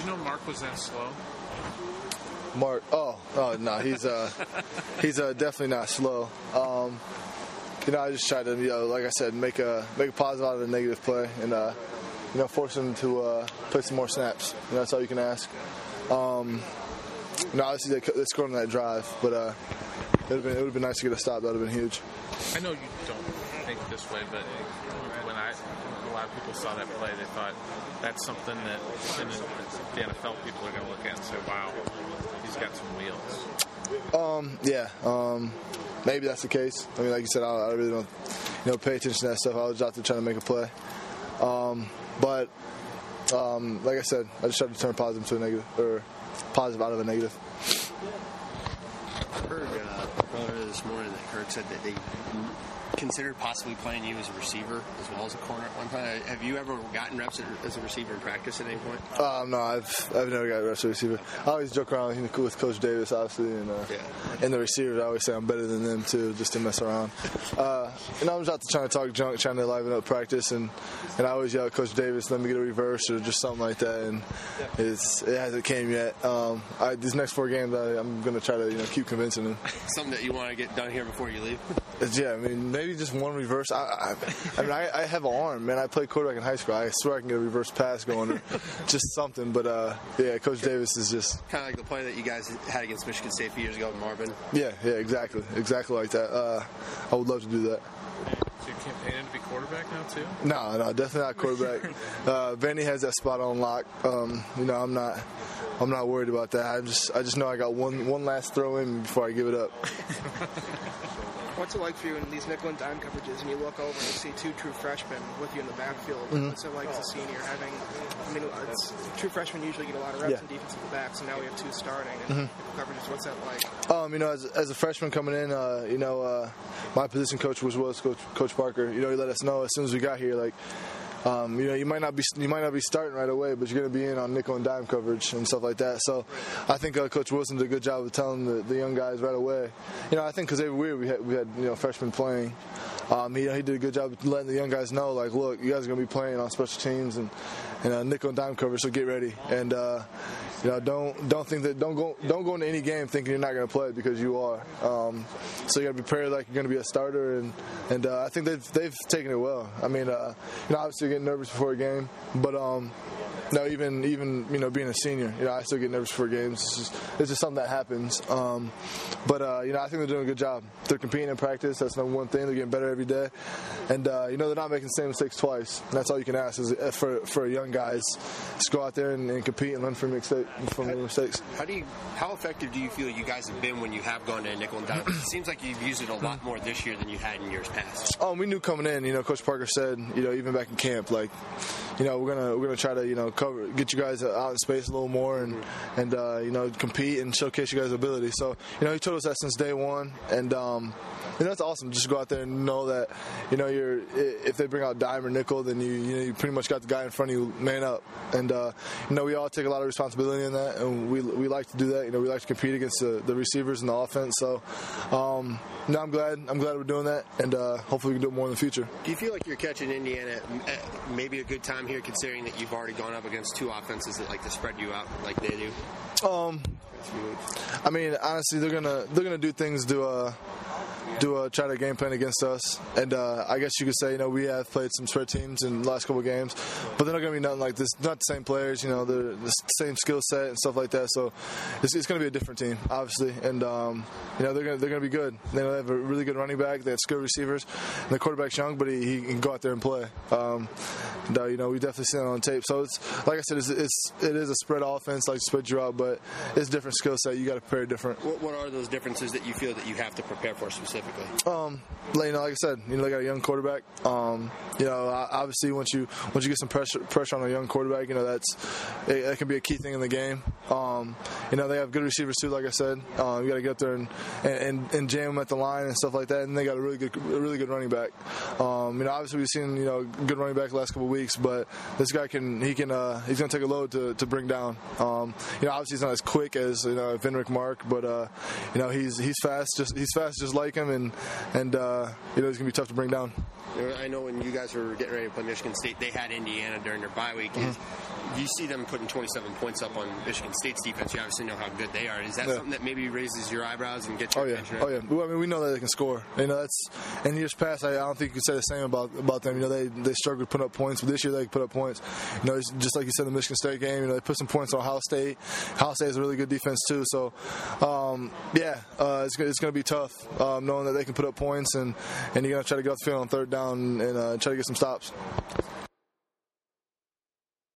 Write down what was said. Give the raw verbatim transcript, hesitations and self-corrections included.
you know Mark was that slow? Mark, oh, oh no, he's uh, he's uh, definitely not slow. Um, you know, I just try to, you know, like I said, make a make a positive out of a negative play, and uh, you know, force him to uh, play some more snaps. You know, that's all you can ask. Um, you know, obviously they, they scored on that drive, but uh, it would have been it would have been nice to get a stop. That would have been huge. I know you don't think this way, but when I a lot of people saw that play, they thought that's something that in the N F L people are going to look at and say, "Wow, he's got some wheels." Um, yeah, um, maybe that's the case. I mean, like you said, I, I really don't, you know, pay attention to that stuff. I was out there trying to make a play, um, but um, like I said, I just tried to turn positive to a negative, or positive out of a negative. I heard uh, earlier this morning that Kirk said that they considered possibly playing you as a receiver as well as a corner at one time. Have you ever gotten reps as a receiver in practice at any point? Um, no, I've I've never got reps as a receiver. I always joke around with Coach Davis, obviously, and uh, yeah. and the receivers. I always say I'm better than them too, just to mess around. Uh, and I'm just out there trying to talk junk, trying to liven up practice, and, and I always yell at Coach Davis, "Let me get a reverse" or just something like that. And it's it hasn't came yet. Um, I, these next four games, I, I'm going to try to you know keep convincing him. Something that you want to get done here before you leave. Yeah, I mean maybe just one reverse. I, I, I mean I, I have an arm, man. I played quarterback in high school. I swear I can get a reverse pass going, or just something. But uh, yeah, Coach Davis is just kind of like the play that you guys had against Michigan State a few years ago with Marvin. Yeah, yeah, exactly, exactly like that. Uh, I would love to do that. So you're campaigning to be quarterback now too? No, no, definitely not quarterback. uh, Vandy has that spot on lock. Um, you know, I'm not, I'm not worried about that. I just, I just know I got one, one last throw in before I give it up. What's it like for you in these nickel and dime coverages, and you look over and you see two true freshmen with you in the backfield? Mm-hmm. What's it like as a senior having? I mean, it's, true freshmen usually get a lot of reps yeah. in defensive backs, and now we have two starting. And mm-hmm. nickel coverages, what's that like? Um, you know, as, as a freshman coming in, uh, you know, uh, my position coach was was Coach, Coach Parker. You know, he let us know as soon as we got here, like. Um, you know, you might not be you might not be starting right away, but you're going to be in on nickel and dime coverage and stuff like that. So, I think uh, Coach Wilson did a good job of telling the, the young guys right away. You know, I think because every year we had we had you know freshmen playing. Um, he he did a good job of letting the young guys know, like, look, you guys are going to be playing on special teams and and uh, nickel and dime coverage, so get ready. And uh, you know, don't don't think that don't go don't go into any game thinking you're not going to play, because you are. Um, so you got to be prepared like you're going to be a starter, and and uh, I think they've they've taken it well. I mean, uh, you know, obviously you're getting nervous before a game, but um, no, even even you know being a senior, you know, I still get nervous before games. It's just it's just something that happens. Um, but uh, you know, I think they're doing a good job. They're competing in practice. That's number one thing. They're getting better every day, and uh, you know they're not making the same mistakes twice. And that's all you can ask is for for young guys, just go out there and, and compete and learn from mistake, from their mistakes. How do you how effective do you feel you guys have been when you have gone to a nickel and dime? It seems like you've used it a lot more this year than you had in years past. Oh, we knew coming in. You know, Coach Parker said, you know, even back in camp, like, you know, we're gonna we're gonna try to you know cover get you guys out in space a little more and mm-hmm. and uh, you know compete and showcase you guys' ability. So you know he told us that since day one, and um, you know that's awesome. Just go out there and know that you know you're if they bring out dime or nickel, then you you know you pretty much got the guy in front of you man up. And uh, you know we all take a lot of responsibility in that, and we we like to do that. You know we like to compete against the, the receivers and the offense. So um, no, I'm glad I'm glad we're doing that, and uh, hopefully we can do it more in the future. Do you feel like you're catching Indiana at maybe a good time here, considering that you've already gone up against two offenses that like to spread you out like they do? Um, I mean, honestly, they're gonna they're gonna do things to uh, do a try to game plan against us, and uh, I guess you could say you know we have played some spread teams in the last couple of games, but they're not gonna be nothing like this. Not the same players, you know, they're the same skill set and stuff like that. So it's, it's gonna be a different team, obviously, and um, you know they're gonna they're gonna be good. They have a really good running back. They have skilled receivers, and the quarterback's young, but he, he can go out there and play. Um, and, uh, you know, we definitely seen it on tape. So it's like I said, it's, it's it is a spread offense, like spread you out, but it's a different skill set. You got to prepare different. What, what are those differences that you feel that you have to prepare for specifically? Um, like, you know, like I said, you know, they got a young quarterback. Um, you know, obviously, once you once you get some pressure pressure on a young quarterback, you know, that's it, that can be a key thing in the game. Um, you know, they have good receivers too. Like I said, uh, you got to get up there and, and and jam them at the line and stuff like that. And they got a really good, a really good running back. Um, you know, obviously we've seen you know good running back the last couple of weeks, but this guy can he can uh, he's gonna take a load to, to bring down. Um, you know, obviously he's not as quick as you know Venrick Mark, but uh, you know he's he's fast, just he's fast just like him, and and uh, you know he's gonna be tough to bring down. I know when you guys were getting ready to play Michigan State, they had Indiana during their bye week. Mm-hmm. if you see them putting twenty-seven points up on Michigan State's defense, you obviously know how good they are. Is that yeah. something that maybe raises your eyebrows and gets your oh yeah, attention? Oh yeah. Well, I mean, we know that they can score. You know, that's in years past. I, I don't think you could say the same about about them. You know, they they struggled to put up points, but this year they can put up points. You know, just like you said, the Michigan State game. You know, they put some points on Ohio State. Ohio State is a really good defense too. So, um, yeah, uh, it's it's going to be tough um, knowing that they can put up points and and you're going to try to get off the field on third down and uh, try to get some stops.